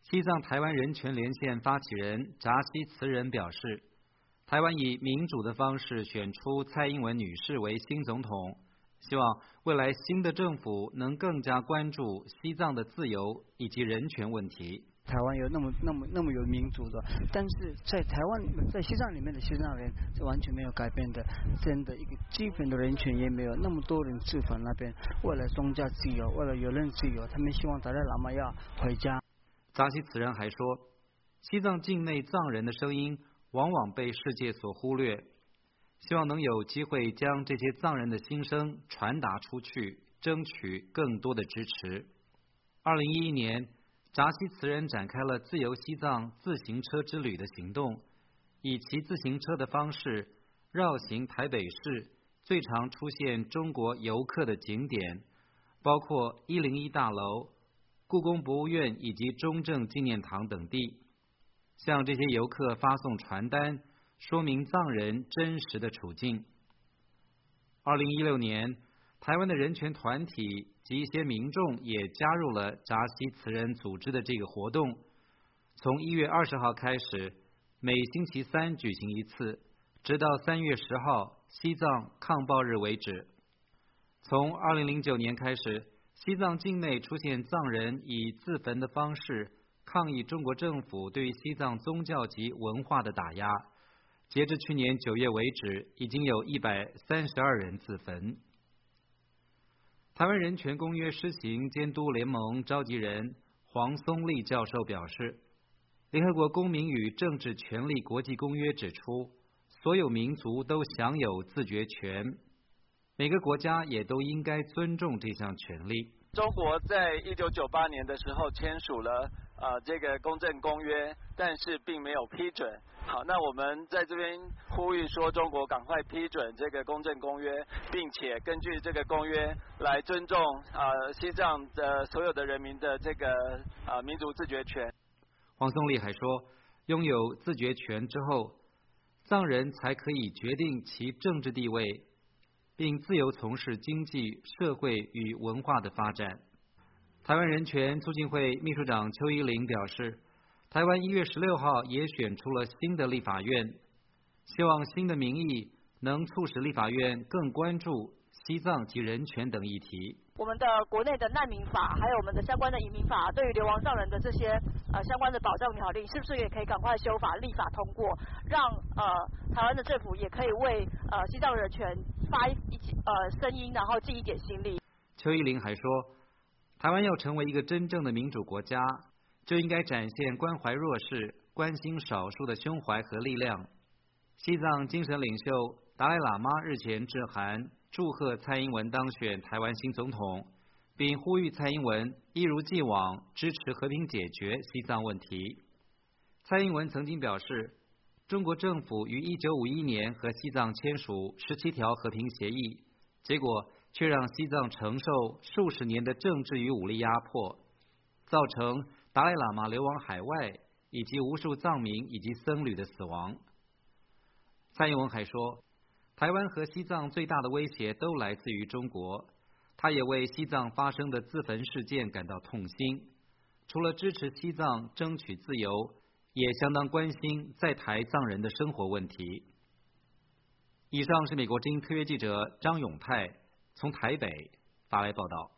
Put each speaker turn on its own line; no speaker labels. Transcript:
西藏台湾人权连线发起人扎西慈仁表示，台湾以民主的方式选出蔡英文女士为新总统，希望未来新的政府能更加关注西藏的自由以及人权问题。
台湾有那么有民主的，但是在台湾在西藏里面的西藏人是完全没有改变的，真的一个基本的人权也没有。那么多人自焚那边，为了宗教自由，为了言论自由，他们希望达赖喇嘛要回家。
扎西慈仁还说，西藏境内藏人的声音往往被世界所忽略，希望能有机会将这些藏人的心声传达出去，争取更多的支持。2011年，扎西慈仁展开了自由西藏自行车之旅的行动，以骑自行车的方式绕行台北市最常出现中国游客的景点，包括101大楼、故宫博物院以及中正纪念堂等地，向这些游客发送传单，说明藏人真实的处境。2016年，台湾的人权团体及一些民众也加入了扎西慈仁组织的这个活动，从1月20号开始，每星期三举行一次，直到3月10号西藏抗暴日为止。从2009年开始，西藏境内出现藏人以自焚的方式抗议中国政府对西藏宗教及文化的打压。截至去年9月为止，已经有132人自焚。台湾人权公约施行监督联盟召集人黄松立教授表示，联合国公民与政治权利国际公约指出，所有民族都享有自决权，每个国家也都应该尊重这项权利。
中国在1998年的时候签署了这个公政公约，但是并没有批准。好，那我们在这边呼吁说，中国赶快批准这个公政公约，并且根据这个公约来尊重西藏的所有的人民的这个民族自决权。
黄松立还说，拥有自决权之后，藏人才可以决定其政治地位，并自由从事经济、社会与文化的发展。台湾人权促进会秘书长邱依麟表示，台湾1月16号也选出了新的立法院，希望新的民意能促使立法院更关注西藏及人权等议题。
我们的国内的难民法，还有我们的相关的移民法，对于流亡藏人的这些相关的保障条例，是不是也可以赶快修法立法通过，让台湾的政府也可以为西藏人权发声音，然后尽一点心力。
邱依麟还说，台湾要成为一个真正的民主国家，就应该展现关怀弱势、关心少数的胸怀和力量。西藏精神领袖达赖喇嘛日前致函祝贺蔡英文当选台湾新总统，并呼吁蔡英文一如既往支持和平解决西藏问题。蔡英文曾经表示，中国政府于1951年和西藏签署17条和平协议，结果却让西藏承受数十年的政治与武力压迫，造成达赖喇嘛流亡海外，以及无数藏民以及僧侣的死亡。蔡英文还说，台湾和西藏最大的威胁都来自于中国，他也为西藏发生的自焚事件感到痛心，除了支持西藏争取自由，也相当关心在台藏人的生活问题。以上是美国之音特约记者张永泰从台北发来报道。